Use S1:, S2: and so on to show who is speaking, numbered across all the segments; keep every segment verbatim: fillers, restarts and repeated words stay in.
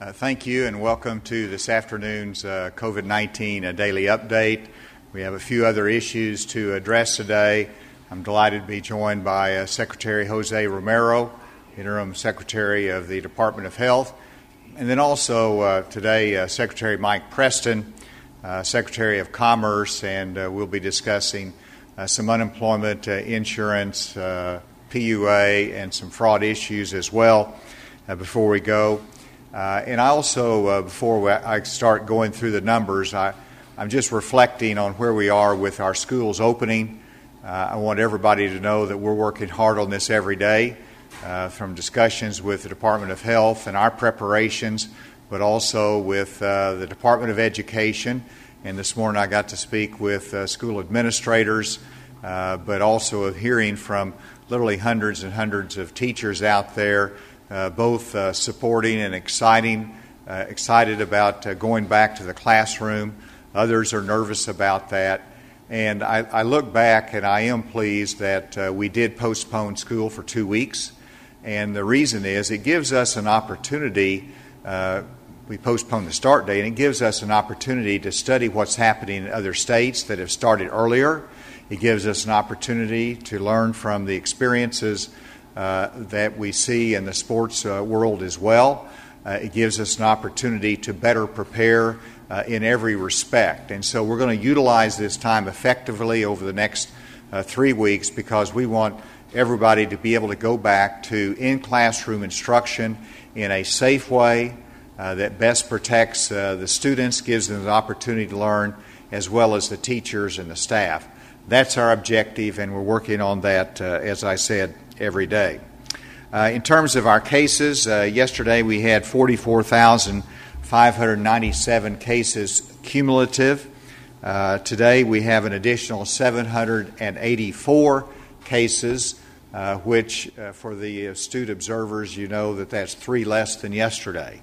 S1: Uh, thank you and welcome to this afternoon's uh, COVID nineteen uh, daily update. We have a few other issues to address today. I'm delighted to be joined by uh, Secretary Jose Romero, Interim Secretary of the Department of Health, and then also uh, today uh, Secretary Mike Preston, uh, Secretary of Commerce, and uh, we'll be discussing uh, some unemployment uh, insurance, uh, P U A, and some fraud issues as well uh, before we go. Uh, and I also, uh, before I start going through the numbers, I, I'm just reflecting on where we are with our schools opening. Uh, I want everybody to know that we're working hard on this every day, uh, from discussions with the Department of Health and our preparations, but also with uh, the Department of Education. And this morning I got to speak with uh, school administrators, uh, but also hearing from literally hundreds and hundreds of teachers out there, Uh, both uh, supporting and exciting, uh, excited about uh, going back to the classroom. Others are nervous about that. And I, I look back and I am pleased that uh, we did postpone school for two weeks. And the reason is it gives us an opportunity, uh, we postponed the start date, and it gives us an opportunity to study what's happening in other states that have started earlier. It gives us an opportunity to learn from the experiences Uh, that we see in the sports uh, world as well. Uh, it gives us an opportunity to better prepare uh, in every respect. And so we're going to utilize this time effectively over the next uh, three weeks because we want everybody to be able to go back to in-classroom instruction in a safe way uh, that best protects uh, the students, gives them the opportunity to learn, as well as the teachers and the staff. That's our objective, and we're working on that, uh, as I said, every day. Uh, in terms of our cases, uh, yesterday we had forty-four thousand five hundred ninety-seven cases cumulative. Uh, today we have an additional seven hundred eighty-four cases, uh, which uh, for the astute observers, you know that that's three less than yesterday.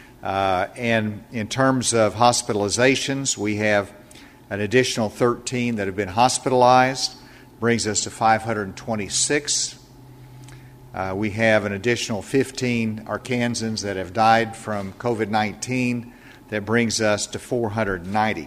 S1: Uh, and in terms of hospitalizations, we have an additional thirteen that have been hospitalized, brings us to five hundred twenty-six. Uh, we have an additional fifteen Arkansans that have died from COVID nineteen. That brings us to four hundred ninety.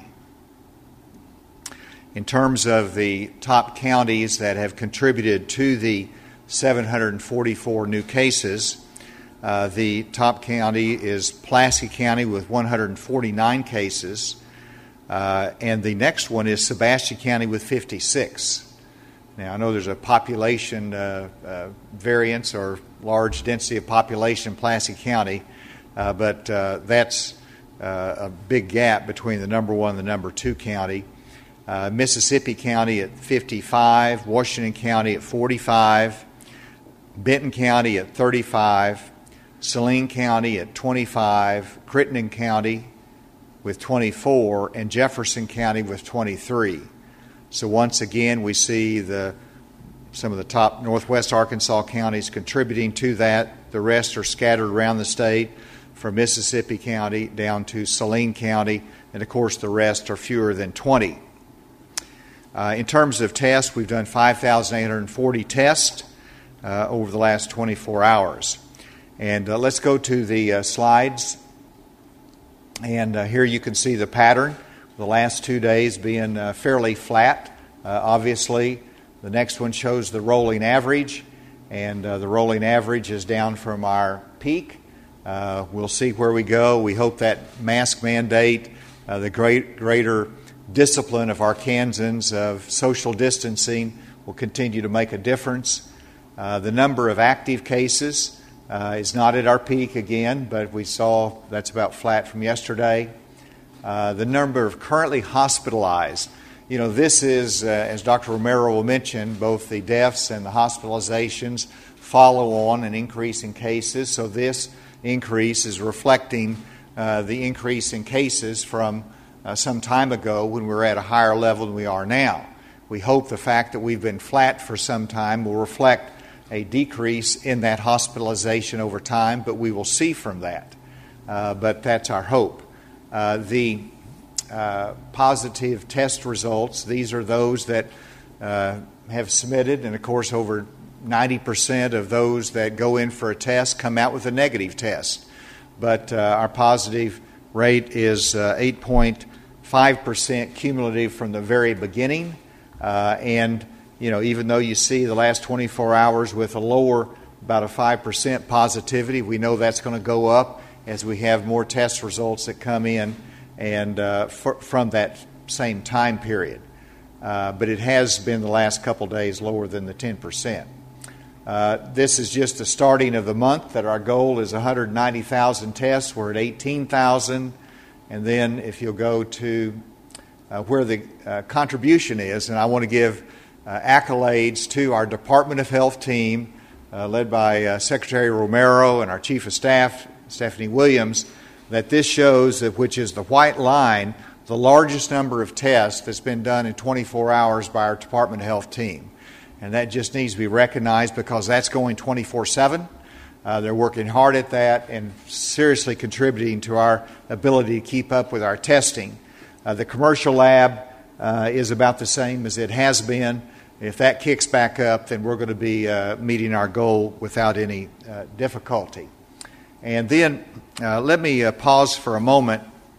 S1: In terms of the top counties that have contributed to the seven hundred forty-four new cases, uh, the top county is Pulaski County with one hundred forty-nine cases, uh, and the next one is Sebastian County with fifty-six. Now, I know there's a population uh, uh, variance or large density of population in Pulaski County, uh, but uh, that's uh, a big gap between the number one and the number two county. Uh, Mississippi County at fifty-five, Washington County at forty-five, Benton County at thirty-five, Saline County at twenty-five, Crittenden County with twenty-four, and Jefferson County with twenty-three. So once again, we see the some of the top northwest Arkansas counties contributing to that. The rest are scattered around the state, from Mississippi County down to Saline County, and of course the rest are fewer than twenty. Uh, in terms of tests, we've done five thousand eight hundred forty tests uh, over the last twenty-four hours. And uh, let's go to the uh, slides. And uh, here you can see the pattern. The last two days being uh, fairly flat, uh, obviously. The next one shows the rolling average, and uh, the rolling average is down from our peak. Uh, we'll see where we go. We hope that mask mandate, uh, the great, greater discipline of Arkansans of social distancing will continue to make a difference. Uh, the number of active cases uh, is not at our peak again, but we saw that's about flat from yesterday. Uh, the number of currently hospitalized, you know, this is, uh, as Doctor Romero will mention, both the deaths and the hospitalizations follow on an increase in cases. So this increase is reflecting uh, the increase in cases from uh, some time ago when we were at a higher level than we are now. We hope the fact that we've been flat for some time will reflect a decrease in that hospitalization over time, but we will see from that. Uh, but that's our hope. Uh, the uh, positive test results, these are those that uh, have submitted, and of course over ninety percent of those that go in for a test come out with a negative test. but uh, our positive rate is uh, eight point five percent cumulative from the very beginning. Uh, and, you know, even though you see the last twenty-four hours with a lower, about a five percent positivity, we know that's going to go up as we have more test results that come in and uh, f- from that same time period. Uh, but it has been the last couple days lower than the ten percent. Uh, this is just the starting of the month, that our goal is one hundred ninety thousand tests. We're at eighteen thousand. And then if you'll go to uh, where the uh, contribution is, and I want to give uh, accolades to our Department of Health team, uh, led by uh, Secretary Romero and our Chief of Staff, Stephanie Williams, that this shows that, which is the white line, the largest number of tests that's been done in twenty-four hours by our Department of Health team. And that just needs to be recognized because that's going twenty-four seven. Uh, they're working hard at that and seriously contributing to our ability to keep up with our testing. Uh, the commercial lab uh, is about the same as it has been. If that kicks back up, then we're going to be uh, meeting our goal without any uh, difficulty. And then uh, let me uh, pause for a moment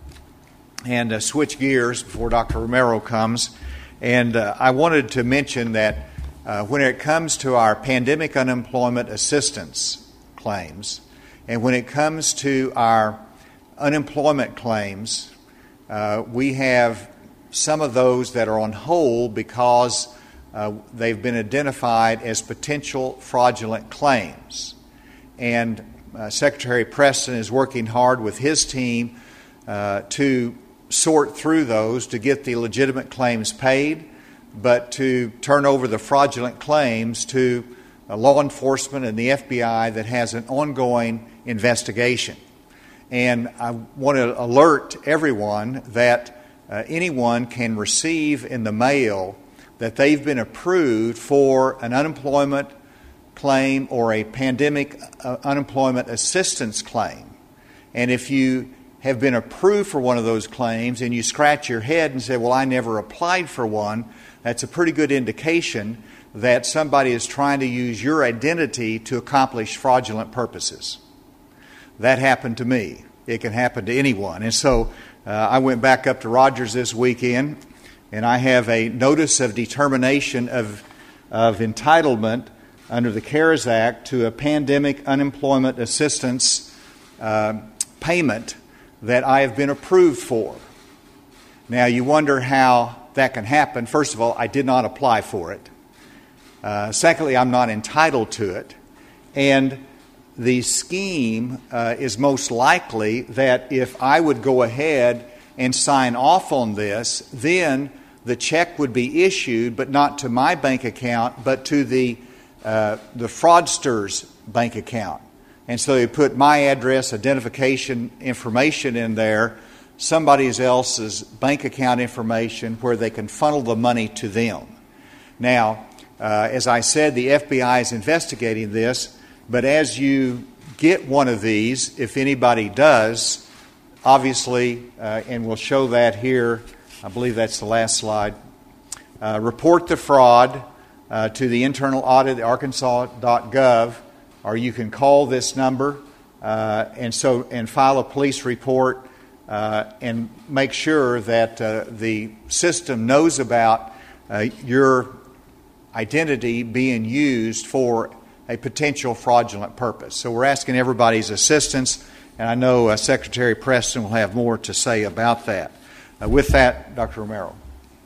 S1: and uh, switch gears before Doctor Romero comes. And uh, I wanted to mention that uh, when it comes to our pandemic unemployment assistance claims, and when it comes to our unemployment claims, uh, we have some of those that are on hold because uh, they've been identified as potential fraudulent claims. And uh, Secretary Preston is working hard with his team uh, to sort through those to get the legitimate claims paid, but to turn over the fraudulent claims to uh, law enforcement and the F B I that has an ongoing investigation. And I want to alert everyone that uh, anyone can receive in the mail that they've been approved for an unemployment claim or a pandemic uh, unemployment assistance claim. And if you have been approved for one of those claims and you scratch your head and say, well, I never applied for one, that's a pretty good indication that somebody is trying to use your identity to accomplish fraudulent purposes. That happened to me. It can happen to anyone. And so uh, I went back up to Rogers this weekend, and I have a notice of determination of, of entitlement under the CARES Act to a pandemic unemployment assistance uh, payment that I have been approved for. Now, you wonder how that can happen. First of all, I did not apply for it. Uh, secondly, I'm not entitled to it. And the scheme uh, is most likely that if I would go ahead and sign off on this, then the check would be issued, but not to my bank account, but to the uh, the fraudster's bank account. And so they put my address, identification information in there, somebody else's bank account information where they can funnel the money to them. Now, uh, as I said, the F B I is investigating this, but as you get one of these, if anybody does, obviously, uh, and we'll show that here, I believe that's the last slide, uh, report the fraud uh, to the internal audit at arkansas dot gov, or you can call this number uh, and so and file a police report uh, and make sure that uh, the system knows about uh, your identity being used for a potential fraudulent purpose. So we're asking everybody's assistance, and I know uh, Secretary Preston will have more to say about that. Uh, with that, Doctor Romero.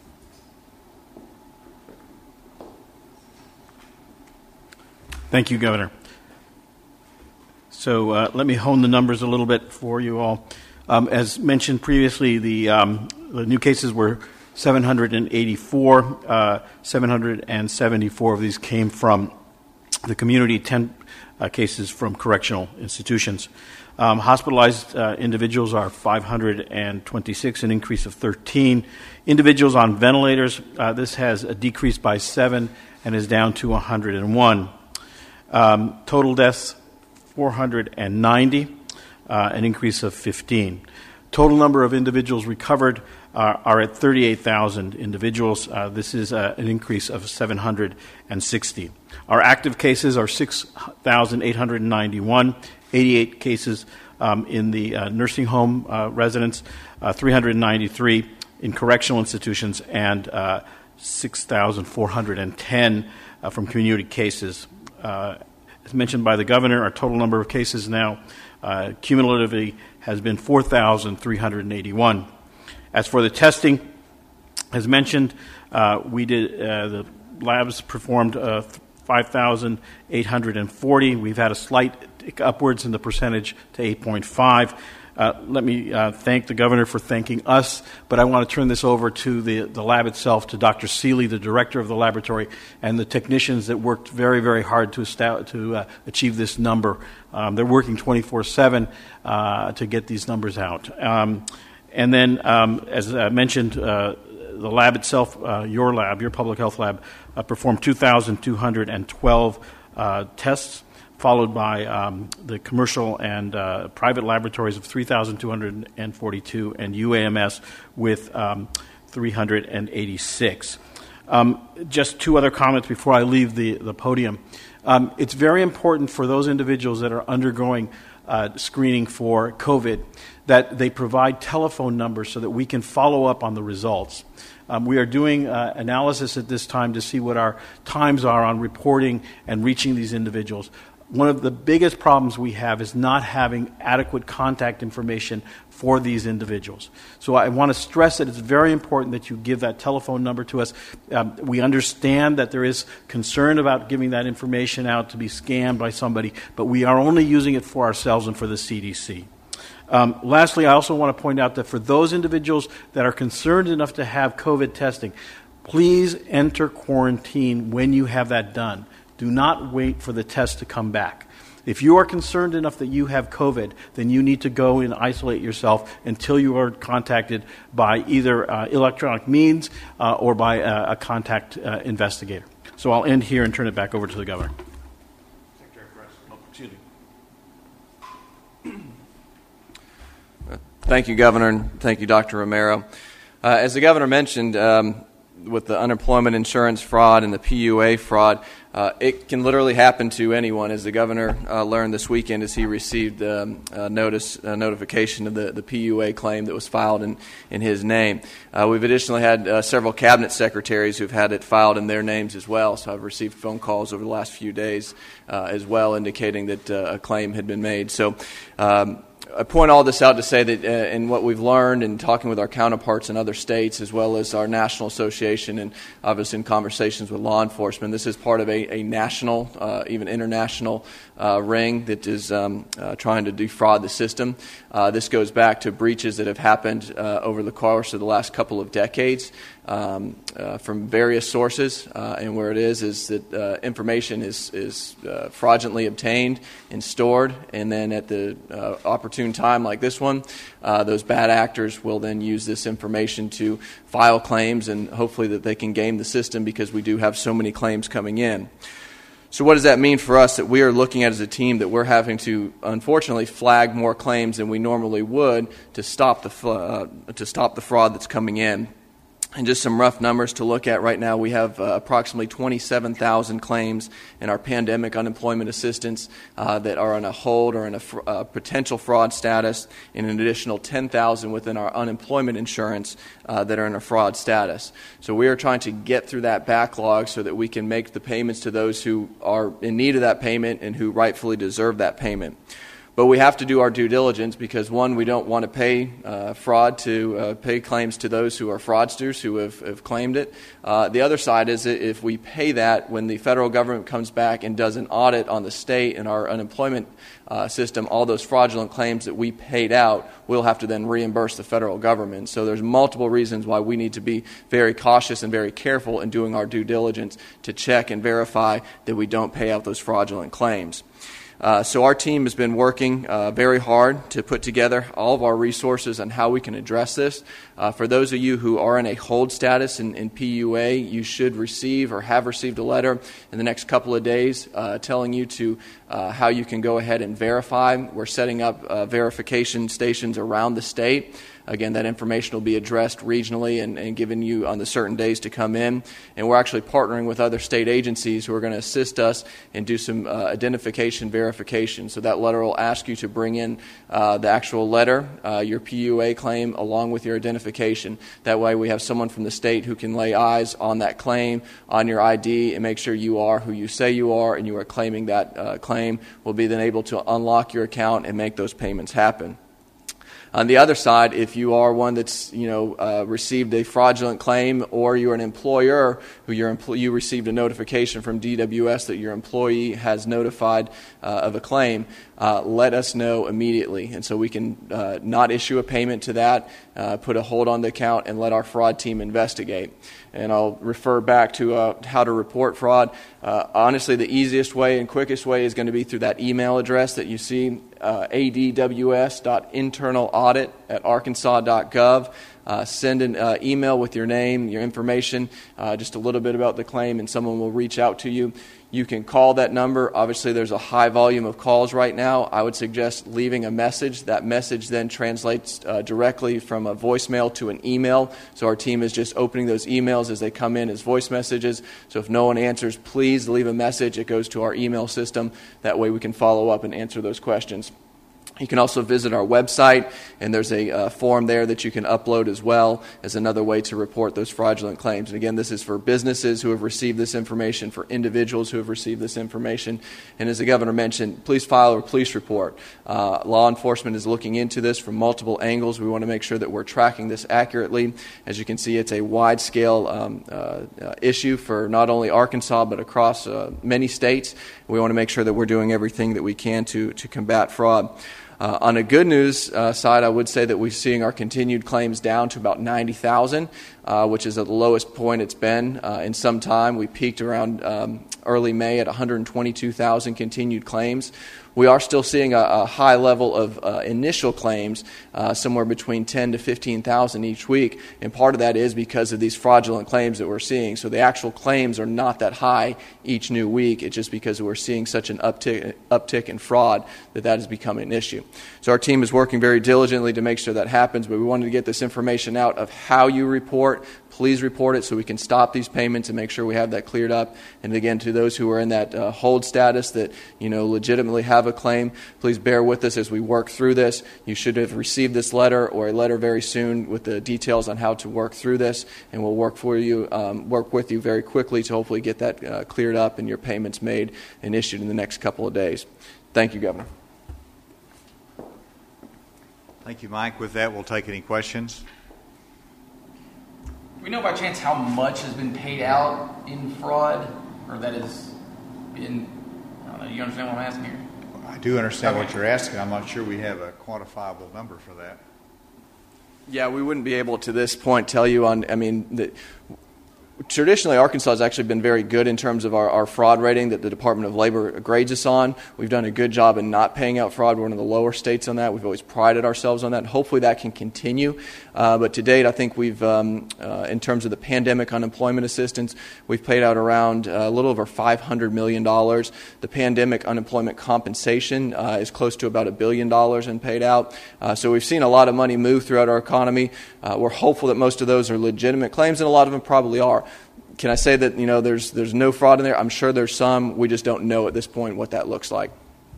S2: Thank you, Governor. So uh, let me hone the numbers a little bit for you all. Um, as mentioned previously, the, um, the new cases were seven hundred eighty-four. Uh, seven hundred seventy-four of these came from the community, ten uh, cases from correctional institutions. Um, hospitalized uh, individuals are five hundred twenty-six, an increase of thirteen. Individuals on ventilators, uh, this has a decrease by seven and is down to one hundred one. Um, total deaths, four hundred ninety, uh, an increase of fifteen. Total number of individuals recovered uh, are at thirty-eight thousand individuals. Uh, this is uh, an increase of seven hundred sixty. Our active cases are six thousand eight hundred ninety-one, eighty-eight cases um, in the uh, nursing home uh, residents, uh, three hundred ninety-three in correctional institutions, and uh, six thousand four hundred ten uh, from community cases. Uh, as mentioned by the governor, our total number of cases now uh, cumulatively has been four thousand three hundred eighty-one. As for the testing, as mentioned, uh, we did uh, the labs performed uh, five thousand eight hundred forty. We've had a slight tick upwards in the percentage to eight point five. Uh, let me uh, thank the governor for thanking us, but I want to turn this over to the, the lab itself, to Doctor Seeley, the director of the laboratory, and the technicians that worked very, very hard to, esta- to uh, achieve this number. Um, they're working twenty-four seven uh, to get these numbers out. Um, and then, um, as I mentioned, uh, the lab itself, uh, your lab, your public health lab, uh, performed two thousand two hundred twelve uh, tests, followed by um, the commercial and uh, private laboratories of three thousand two hundred forty-two, and U A M S with um, three hundred eighty-six. Um, just two other comments before I leave the, the podium. Um, it's very important for those individuals that are undergoing uh, screening for COVID that they provide telephone numbers so that we can follow up on the results. Um, we are doing uh, analysis at this time to see what our times are on reporting and reaching these individuals. One of the biggest problems we have is not having adequate contact information for these individuals. So I want to stress that it's very important that you give that telephone number to us. Um, we understand that there is concern about giving that information out to be scammed by somebody, but we are only using it for ourselves and for the C D C. Um, lastly, I also want to point out that for those individuals that are concerned enough to have COVID testing, please enter quarantine when you have that done. Do not wait for the test to come back. If you are concerned enough that you have COVID, then you need to go and isolate yourself until you are contacted by either uh, electronic means uh, or by uh, a contact uh, investigator. So I'll end here and turn it back over to the governor.
S3: Secretary of Press. Oh, excuse me. Thank you, Governor, and thank you, Doctor Romero. Uh, as the Governor mentioned, um, with the unemployment insurance fraud and the P U A fraud, uh, it can literally happen to anyone, as the Governor uh, learned this weekend as he received um, a notice, a notification of the, the P U A claim that was filed in, in his name. Uh, we've additionally had uh, several cabinet secretaries who've had it filed in their names as well, so I've received phone calls over the last few days uh, as well indicating that uh, a claim had been made. So um, I point all this out to say that uh, in what we've learned in talking with our counterparts in other states, as well as our national association and obviously in conversations with law enforcement, this is part of a, a national, uh, even international uh, ring that is um, uh, trying to defraud the system. Uh, this goes back to breaches that have happened uh, over the course of the last couple of decades. Um, uh, from various sources, uh, and where it is is that uh, information is, is uh, fraudulently obtained and stored, and then at the uh, opportune time like this one, uh, those bad actors will then use this information to file claims, and hopefully that they can game the system because we do have so many claims coming in. So what does that mean for us that we are looking at as a team that we're having to, unfortunately, flag more claims than we normally would to stop the uh, to stop the fraud that's coming in? And just some rough numbers to look at right now, we have uh, approximately twenty-seven thousand claims in our pandemic unemployment assistance uh, that are on a hold or in a fr- uh, potential fraud status, and an additional ten thousand within our unemployment insurance uh, that are in a fraud status. So we are trying to get through that backlog so that we can make the payments to those who are in need of that payment and who rightfully deserve that payment. But we have to do our due diligence because, one, we don't want to pay uh, fraud to uh, pay claims to those who are fraudsters who have, have claimed it. Uh, the other side is that if we pay that, when the federal government comes back and does an audit on the state and our unemployment uh, system, all those fraudulent claims that we paid out, we'll have to then reimburse the federal government. So there's multiple reasons why we need to be very cautious and very careful in doing our due diligence to check and verify that we don't pay out those fraudulent claims. Uh, so our team has been working uh, very hard to put together all of our resources on how we can address this. Uh, for those of you who are in a hold status in, in P U A, you should receive or have received a letter in the next couple of days uh, telling you to uh, how you can go ahead and verify. We're setting up uh, verification stations around the state. Again, that information will be addressed regionally and, and given you on the certain days to come in. And we're actually partnering with other state agencies who are going to assist us and do some uh, identification verification verification. So that letter will ask you to bring in uh, the actual letter, uh, your P U A claim, along with your identification. That way we have someone from the state who can lay eyes on that claim, on your I D, and make sure you are who you say you are and you are claiming that uh, claim. Will be then able to unlock your account and make those payments happen. On the other side, if you are one that's, you know, uh, received a fraudulent claim, or you're an employer who your empl- you received a notification from D W S that your employee has notified uh, of a claim, uh, let us know immediately. And so we can uh, not issue a payment to that, uh, put a hold on the account, and let our fraud team investigate. And I'll refer back to uh, how to report fraud. Uh, honestly, the easiest way and quickest way is going to be through that email address that you see, uh, a d w s dot internal audit at arkansas dot gov. Uh, send an uh, email with your name, your information, uh, just a little bit about the claim, and someone will reach out to you. You can call that number. Obviously, there's a high volume of calls right now. I would suggest leaving a message. That message then translates uh, directly from a voicemail to an email. So our team is just opening those emails as they come in as voice messages. So if no one answers, please leave a message. It goes to our email system. That way we can follow up and answer those questions. You can also visit our website, and there's a uh, form there that you can upload as well as another way to report those fraudulent claims. And again, this is for businesses who have received this information, for individuals who have received this information. And as the governor mentioned, please file a police report. Uh, law enforcement is looking into this from multiple angles. We want to make sure that we're tracking this accurately. As you can see, it's a wide-scale um, uh, uh, issue for not only Arkansas but across uh, many states. We want to make sure that we're doing everything that we can to, to combat fraud. Uh, on a good news uh, side, I would say that we're seeing our continued claims down to about ninety thousand, uh, which is at the lowest point it's been uh, in some time. We peaked around um, early May at one hundred twenty-two thousand continued claims. We are still seeing a, a high level of uh, initial claims, uh, somewhere between ten to fifteen thousand each week, and part of that is because of these fraudulent claims that we're seeing. So the actual claims are not that high each new week. It's just because we're seeing such an uptick, uptick in fraud that that has become an issue. So our team is working very diligently to make sure that happens, but we wanted to get this information out of how you report. Please report it so we can stop these payments and make sure we have that cleared up. And again, to those who are in that uh, hold status that, you know, legitimately have a claim, please bear with us as we work through this. You should have received this letter or a letter very soon with the details on how to work through this, and we'll work for you, um, work with you very quickly to hopefully get that uh, cleared up and your payments made and issued in the next couple of days. Thank you, Governor.
S1: Thank you, Mike. With that, we'll take any questions.
S4: Do we know by chance how much has been paid out in fraud, or that has been, I don't know, you understand what I'm asking here?
S1: I do understand
S4: Okay.
S1: what you're asking. I'm not sure we have a quantifiable number for that.
S3: Yeah, we wouldn't be able to this point tell you on, I mean, the, traditionally Arkansas has actually been very good in terms of our, our fraud rating that the Department of Labor grades us on. We've done a good job in not paying out fraud. We're one of the lower states on that. We've always prided ourselves on that. Hopefully that can continue. Uh, but to date, I think we've, um, uh, in terms of the pandemic unemployment assistance, we've paid out around uh, a little over five hundred million dollars. The pandemic unemployment compensation uh, is close to about a billion dollars in paid out. Uh, so we've seen a lot of money move throughout our economy. Uh, we're hopeful that most of those are legitimate claims, and a lot of them probably are. Can I say that, you know, there's there's no fraud in there? I'm sure there's some. We just don't know at this point what that looks like.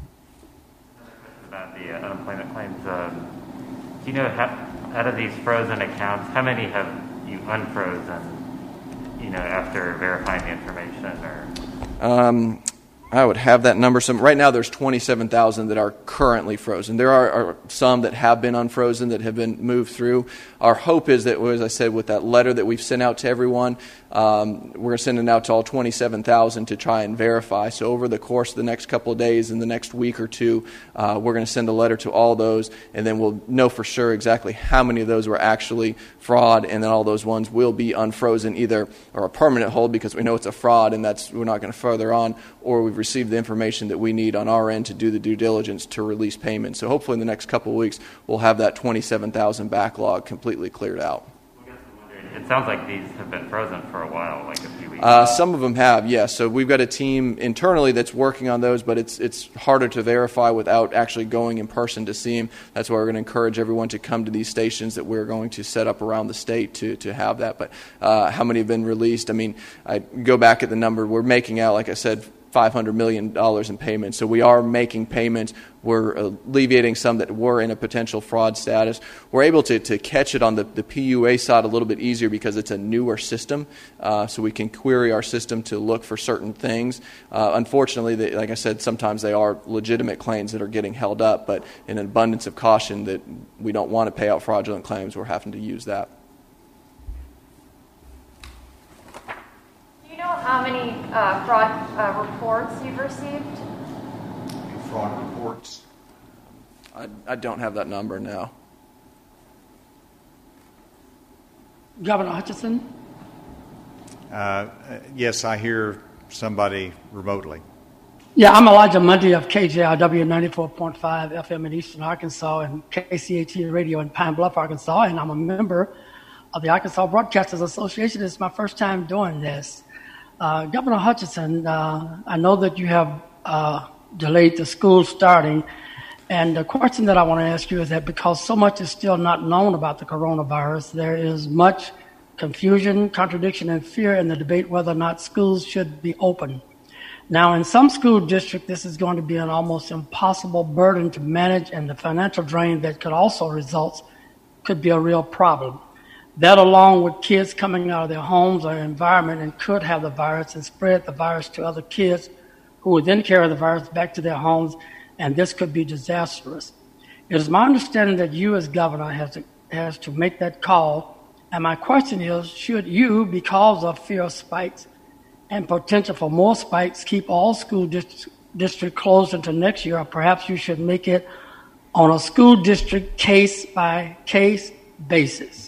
S5: About the uh, unemployment claims, um, do you know how, out of these frozen accounts, how many have you unfrozen, you know, after verifying the information? Or
S3: Um, I would have that number. Some right now, there's twenty-seven thousand that are currently frozen. There are, are some that have been unfrozen that have been moved through. Our hope is that, as I said, with that letter that we've sent out to everyone, um, we're sending out to all twenty-seven thousand to try and verify. So over the course of the next couple of days, in the next week or two, uh, we're going to send a letter to all those, and then we'll know for sure exactly how many of those were actually fraud, and then all those ones will be unfrozen, either or a permanent hold because we know it's a fraud and that's we're not going to further on, or we've received the information that we need on our end to do the due diligence to release payments. So hopefully in the next couple of weeks, we'll have that twenty-seven thousand backlog completely cleared out.
S5: it sounds like these have been frozen for a while, like a few weeks.
S3: Uh, some of them have, yes. So we've got a team internally that's working on those, but it's it's harder to verify without actually going in person to see them. That's why we're going to encourage everyone to come to these stations that we're going to set up around the state to to have that. But uh, how many have been released? I mean, I go back at the number we're making out, like I said, five hundred million dollars in payments. So we are making payments. We're alleviating some that were in a potential fraud status. We're able to, to catch it on the, the P U A side a little bit easier because it's a newer system. Uh, so we can query our system to look for certain things. Uh, unfortunately, they, like I said, sometimes they are legitimate claims that are getting held up, but in an abundance of caution that we don't want to pay out fraudulent claims, we're having to use that.
S6: Do you know how many uh, fraud uh, reports you've received?
S1: Fraud reports?
S3: I, I don't have that number now.
S7: Governor Hutchinson?
S1: Uh, yes, I hear somebody remotely.
S7: Yeah, I'm Elijah Mundy of K J R W ninety-four point five F M in Eastern Arkansas and K C A T Radio in Pine Bluff, Arkansas, and I'm a member of the Arkansas Broadcasters Association. It's my first time doing this. Uh, Governor Hutchinson, uh, I know that you have uh, delayed the school starting, and the question that I want to ask you is that because so much is still not known about the coronavirus, there is much confusion, contradiction, and fear in the debate whether or not schools should be open. Now, in some school districts, this is going to be an almost impossible burden to manage, and the financial drain that could also result could be a real problem. That, along with kids coming out of their homes or environment and could have the virus and spread the virus to other kids who would then carry the virus back to their homes, and this could be disastrous. It is my understanding that you as governor has to, has to make that call, and my question is, should you, because of fear of spikes and potential for more spikes, keep all school districts district closed until next year, or perhaps you should make it on a school district case-by-case basis?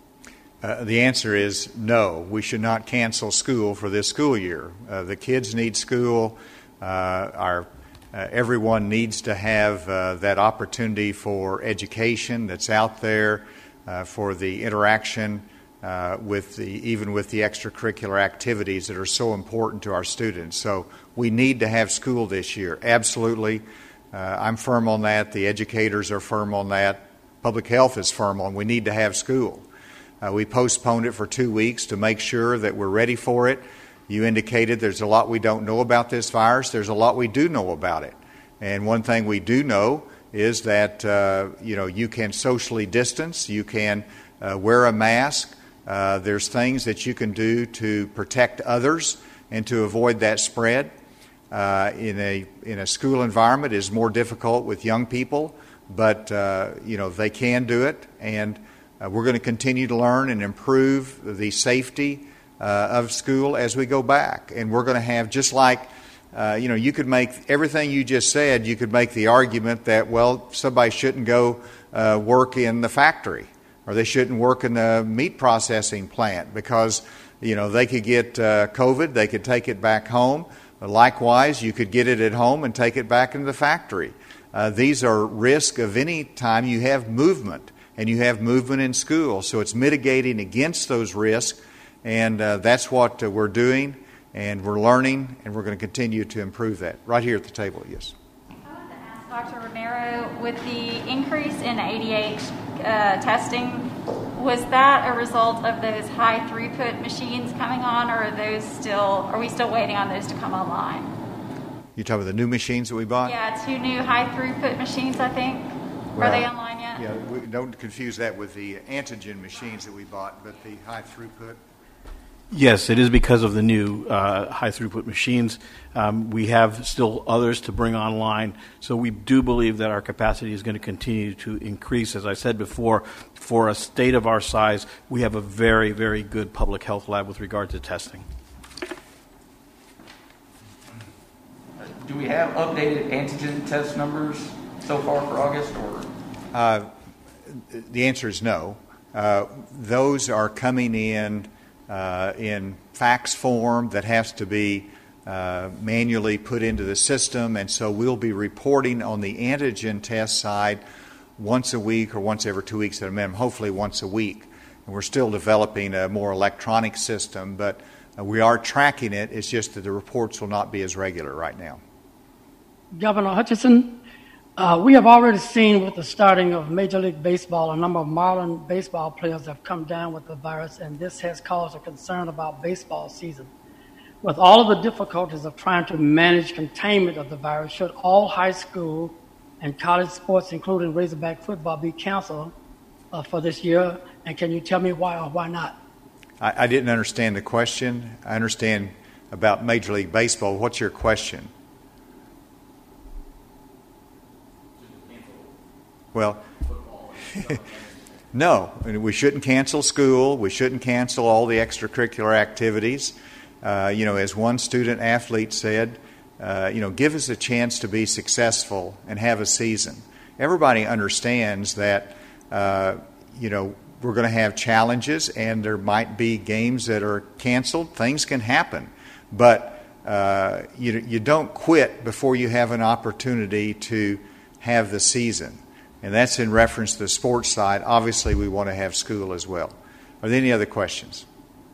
S1: Uh, the answer is no. We should not cancel school for this school year. Uh, the kids need school. Uh, our uh, everyone needs to have uh, that opportunity for education that's out there, uh, for the interaction uh, with the even with the extracurricular activities that are so important to our students. So we need to have school this year. Absolutely, uh, I'm firm on that. The educators are firm on that. Public health is firm on. We need to have school. Uh, we postponed it for two weeks to make sure that we're ready for it. You indicated there's a lot we don't know about this virus. There's a lot we do know about it. And one thing we do know is that, uh, you know, you can socially distance. You can uh, wear a mask. Uh, there's things that you can do to protect others and to avoid that spread. Uh, in a in a school environment, it is more difficult with young people, but, uh, you know, they can do it. And Uh, we're going to continue to learn and improve the safety uh, of school as we go back. And we're going to have, just like, uh, you know, you could make everything you just said, you could make the argument that, well, somebody shouldn't go uh, work in the factory or they shouldn't work in the meat processing plant because, you know, they could get uh, COVID, they could take it back home. But likewise, you could get it at home and take it back into the factory. Uh, these are risks of any time you have movement. And you have movement in school. So it's mitigating against those risks, and uh, that's what uh, we're doing, and we're learning, and we're going to continue to improve that. Right here at the table, yes.
S8: I wanted to ask Doctor Romero, with the increase in A D H uh, testing, was that a result of those high throughput machines coming on, or are those still? Are we still waiting on those to come online?
S1: You talking about the new machines that we bought?
S8: Yeah, two new high throughput machines, I think.
S1: Well,
S8: are they online yet?
S1: Yeah, we don't confuse that with the antigen machines that we bought, but the high throughput.
S2: Yes, it is because of the new uh, high throughput machines. Um, we have still others to bring online, so we do believe that our capacity is going to continue to increase. As I said before, for a state of our size, we have a very, very good public health lab with regard to testing.
S4: Do we have updated antigen test numbers so far for August, or?
S1: Uh, the answer is no. Uh, those are coming in uh, in fax form that has to be uh, manually put into the system, and so we'll be reporting on the antigen test side once a week or once every two weeks at a minimum, hopefully once a week. And we're still developing a more electronic system, but uh, we are tracking it. It's just that the reports will not be as regular right now.
S7: Governor Hutchinson, Uh, we have already seen with the starting of Major League Baseball, a number of Marlin baseball players have come down with the virus, and this has caused a concern about baseball season. With all of the difficulties of trying to manage containment of the virus, should all high school and college sports, including Razorback football, be canceled uh, for this year? And can you tell me why or why not?
S1: I, I didn't understand the question. I understand about Major League Baseball. What's your question? Well, no, we shouldn't cancel school. We shouldn't cancel all the extracurricular activities. Uh, you know, as one student athlete said, uh, you know, give us a chance to be successful and have a season. Everybody understands that, uh, you know, we're going to have challenges and there might be games that are canceled. Things can happen. But uh, you, you don't quit before you have an opportunity to have the season. And that's in reference to the sports side. Obviously, we want to have school as well. Are there any other questions?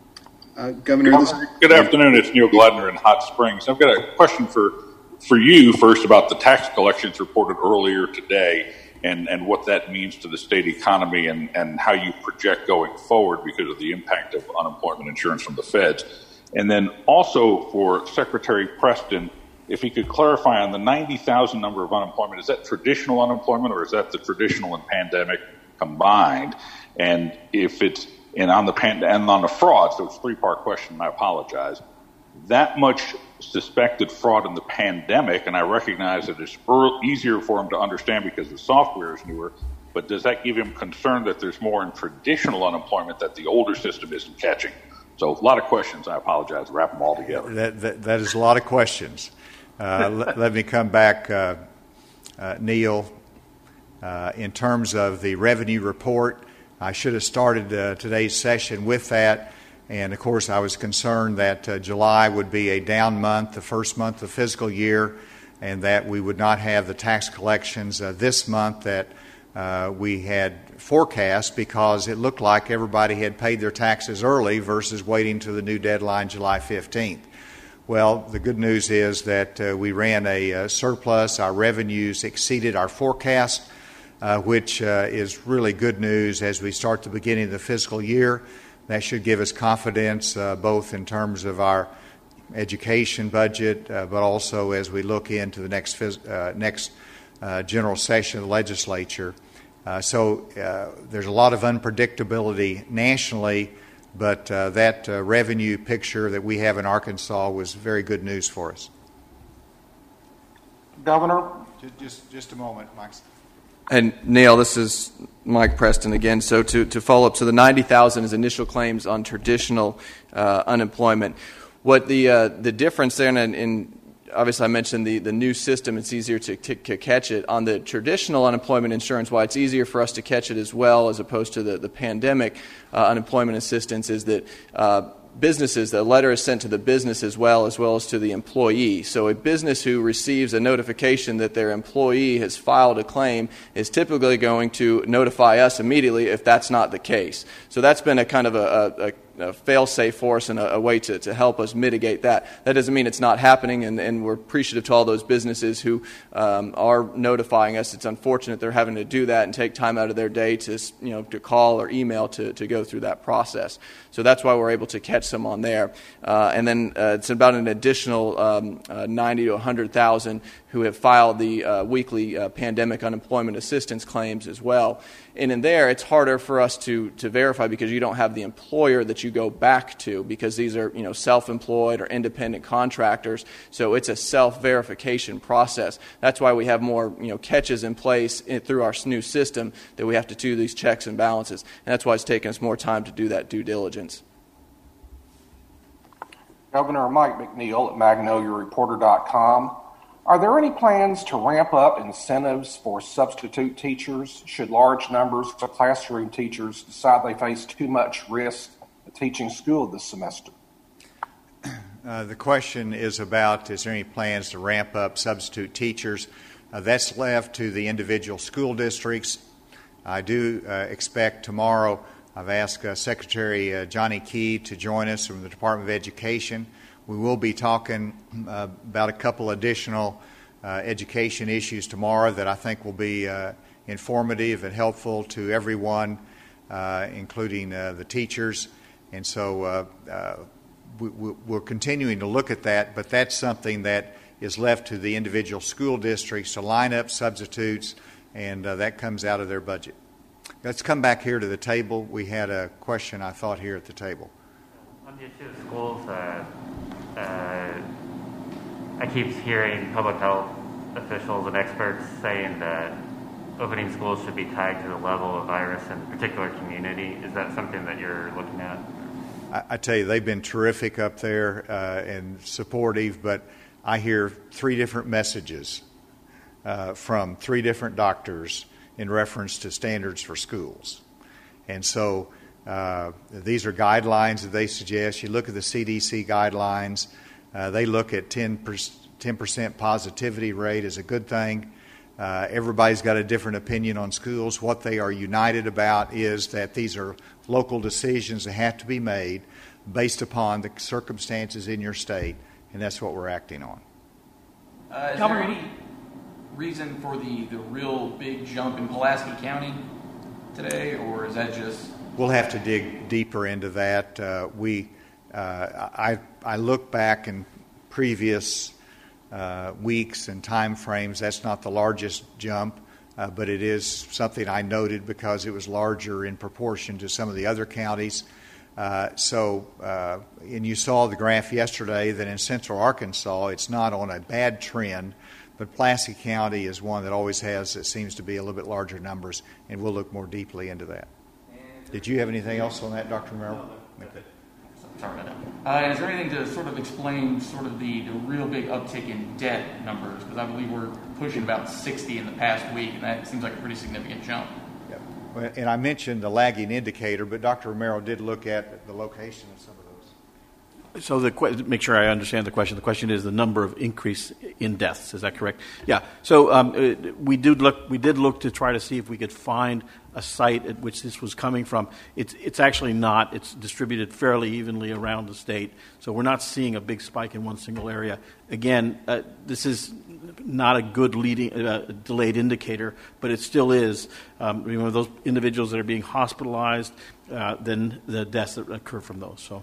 S9: Uh, Governor, this
S10: good afternoon. It's Neil Gladner in Hot Springs. I've got a question for, for you first about the tax collections reported earlier today and, and what that means to the state economy and, and how you project going forward because of the impact of unemployment insurance from the feds. And then also for Secretary Preston, if he could clarify on the ninety thousand number of unemployment, is that traditional unemployment or is that the traditional and pandemic combined? And if it's and on the pan, and on the fraud, so it's a three-part question, and I apologize. That much suspected fraud in the pandemic, and I recognize that it's early, easier for him to understand because the software is newer, but does that give him concern that there's more in traditional unemployment that the older system isn't catching? So a lot of questions. I apologize. Wrap them all together.
S1: That, that, that is a lot of questions. Uh, let, let me come back, uh, uh, Neil. Uh, in terms of the revenue report, I should have started uh, today's session with that. And, of course, I was concerned that uh, July would be a down month, the first month of the fiscal year, and that we would not have the tax collections uh, this month that uh, we had forecast because it looked like everybody had paid their taxes early versus waiting to the new deadline July fifteenth. Well, the good news is that uh, we ran a uh, surplus. Our revenues exceeded our forecast, uh, which uh, is really good news as we start the beginning of the fiscal year. That should give us confidence uh, both in terms of our education budget, uh, but also as we look into the next phys- uh, next uh, general session of the legislature. Uh, so uh, there's a lot of unpredictability nationally, but uh, that uh, revenue picture that we have in Arkansas was very good news for us.
S11: Governor?
S1: Just, just a moment, Mike.
S3: And Neil, this is Mike Preston again. So to, to follow up, so the ninety thousand is initial claims on traditional uh, unemployment. What the uh, the difference there, and in, obviously I mentioned the, the new system, it's easier to, to, to catch it. On the traditional unemployment insurance, why it's easier for us to catch it as well as opposed to the, the pandemic uh, unemployment assistance is that uh, businesses, the letter is sent to the business as well, as well as to the employee. So a business who receives a notification that their employee has filed a claim is typically going to notify us immediately if that's not the case. So that's been a kind of a, a, a a fail-safe for us and a, a way to, to help us mitigate that. That doesn't mean it's not happening, and, and we're appreciative to all those businesses who um, are notifying us. It's unfortunate they're having to do that and take time out of their day to, you know, to call or email to, to go through that process. So that's why we're able to catch some on there. Uh, and then uh, it's about an additional um, uh, ninety to one hundred thousand who have filed the uh, weekly uh, pandemic unemployment assistance claims as well. And in there, it's harder for us to, to verify because you don't have the employer that you go back to because these are, you know, self-employed or independent contractors. So it's a self-verification process. That's why we have more, you know, catches in place in, through our new system that we have to do these checks and balances. And that's why it's taken us more time to do that due diligence.
S11: Governor Mike McNeil at magnolia reporter dot com. Are there any plans to ramp up incentives for substitute teachers should large numbers of classroom teachers decide they face too much risk teaching school this semester?
S1: Uh, the question is about, is there any plans to ramp up substitute teachers? Uh, that's left to the individual school districts. I do uh, expect tomorrow, I've asked uh, Secretary uh, Johnny Key to join us from the Department of Education. We will be talking uh, about a couple additional uh, education issues tomorrow that I think will be uh, informative and helpful to everyone, uh, including uh, the teachers. And so uh, uh, we, we're continuing to look at that, but that's something that is left to the individual school districts to line up substitutes, and uh, that comes out of their budget. Let's come back here to the table. We had a question, I thought, here at the table.
S5: On the issue of schools, uh, uh, I keep hearing public health officials and experts saying that opening schools should be tied to the level of virus in a particular community. Is that something that you're looking at?
S1: I, I tell you, they've been terrific up there uh, and supportive, but I hear three different messages uh, from three different doctors in reference to standards for schools. And so uh, these are guidelines that they suggest. You look at the C D C guidelines, uh, they look at ten percent positivity rate as a good thing. Uh, everybody's got a different opinion on schools. What they are united about is that these are local decisions that have to be made based upon the circumstances in your state, and that's what we're acting on.
S4: Uh, is there any reason for the, the real big jump in Pulaski County today, or is that just...
S1: We'll have to dig deeper into that. Uh, we, uh, I, I look back in previous uh, weeks and time frames. That's not the largest jump, uh, but it is something I noted because it was larger in proportion to some of the other counties. Uh, so, uh, and you saw the graph yesterday that in central Arkansas, it's not on a bad trend, but Pulaski County is one that always has, it seems to be a little bit larger numbers, and we'll look more deeply into that. Did you have anything else on that, Doctor Romero? Okay.
S4: Sorry about that. Uh, and is there anything to sort of explain sort of the, the real big uptick in debt numbers? Because I believe we're pushing about sixty in the past week, and that seems like a pretty significant jump.
S1: Yep. Well, and I mentioned the lagging indicator, but Doctor Romero did look at the location of some of those.
S2: So the make sure I understand the question. The question is the number of increase in deaths. Is that correct? Yeah. So um, we did look. We did look to try to see if we could find a site at which this was coming from. It's it's actually not. It's distributed fairly evenly around the state. So we're not seeing a big spike in one single area. Again, uh, this is not a good leading uh, delayed indicator, but it still is. Um, you know, those individuals that are being hospitalized, uh, then the deaths that occur from those. So.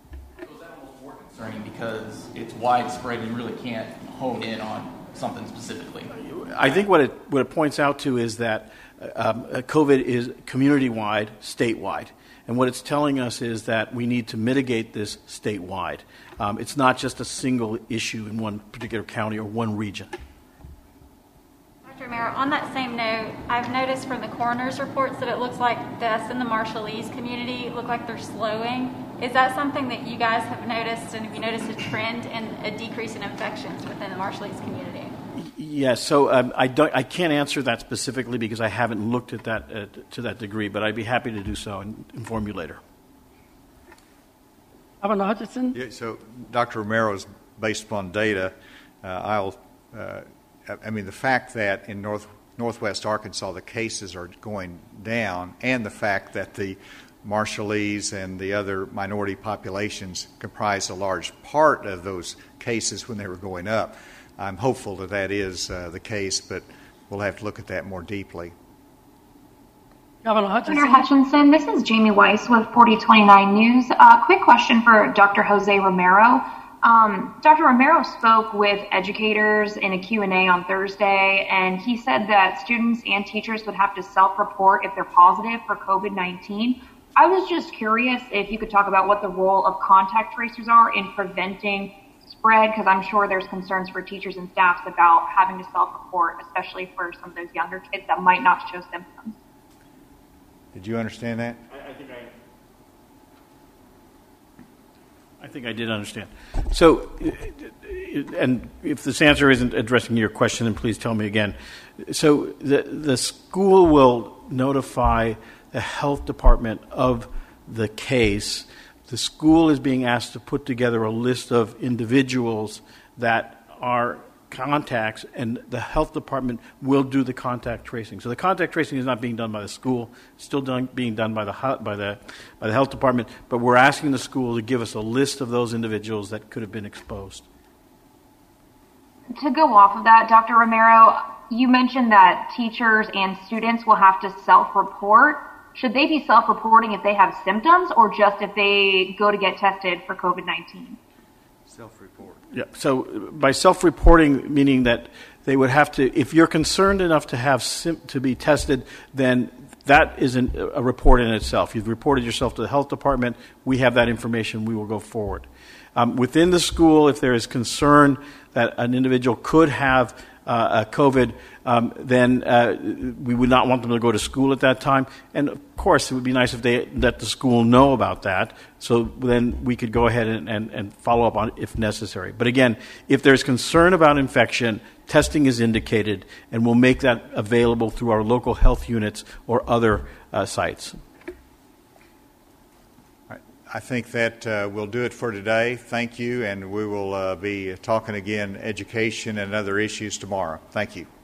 S4: Because it's widespread and you really can't hone in on something specifically.
S2: I think what it what it points out to is that um, COVID is community-wide, statewide. And what it's telling us is that we need to mitigate this statewide. Um, it's not just a single issue in one particular county or one region.
S8: Doctor Romero, on that same note, I've noticed from the coroner's reports that it looks like deaths in the Marshallese community look like they're slowing. Is that something that you guys have noticed, and have you noticed a trend in a decrease in infections within the Marshallese community?
S2: Yes, so um, I don't, I can't answer that specifically because I haven't looked at that uh, to that degree, but I'd be happy to do so and inform you later.
S7: Governor Hutchinson?
S1: Yeah, so Doctor Romero is based upon data. Uh, I'll, uh, I mean, the fact that in North Northwest Arkansas the cases are going down, and the fact that the Marshallese and the other minority populations comprise a large part of those cases when they were going up. I'm hopeful that that is uh, the case, but we'll have to look at that more deeply.
S7: Governor Hutchinson.
S12: Governor Hutchinson, this is Jamie Weiss with forty twenty-nine News. Uh, quick question for Doctor Jose Romero. Um, Doctor Romero spoke with educators in a Q and A on Thursday, and he said that students and teachers would have to self-report if they're positive for COVID nineteen. I was just curious if you could talk about what the role of contact tracers are in preventing spread, because I'm sure there's concerns for teachers and staffs about having to self-report, especially for some of those younger kids that might not show symptoms.
S1: Did you understand that?
S2: I, I think I. I think I did understand. So, and if this answer isn't addressing your question, then please tell me again. So, the the school will notify the health department of the case. The school is being asked to put together a list of individuals that are contacts, and the health department will do the contact tracing. So the contact tracing is not being done by the school; it's still done, being done by the by the by the health department. But we're asking the school to give us a list of those individuals that could have been exposed.
S12: To go off of that, Doctor Romero, you mentioned that teachers and students will have to self-report. should they be self-reporting if they have symptoms or just if they go to get tested for COVID nineteen?
S2: Self-report. Yeah. So by self-reporting, meaning that they would have to, if you're concerned enough to have sim- to be tested, then that isn't a report in itself. You've reported yourself to the health department. We have that information. We will go forward. Um, within the school, if there is concern that an individual could have uh, a COVID, um, then uh, we would not want them to go to school at that time. And of course, it would be nice if they let the school know about that, so then we could go ahead and, and, and follow up on it if necessary. But again, if there's concern about infection, testing is indicated, and we'll make that available through our local health units or other uh, sites.
S1: I think that uh, will do it for today. Thank you, and we will uh, be talking again education and other issues tomorrow. Thank you.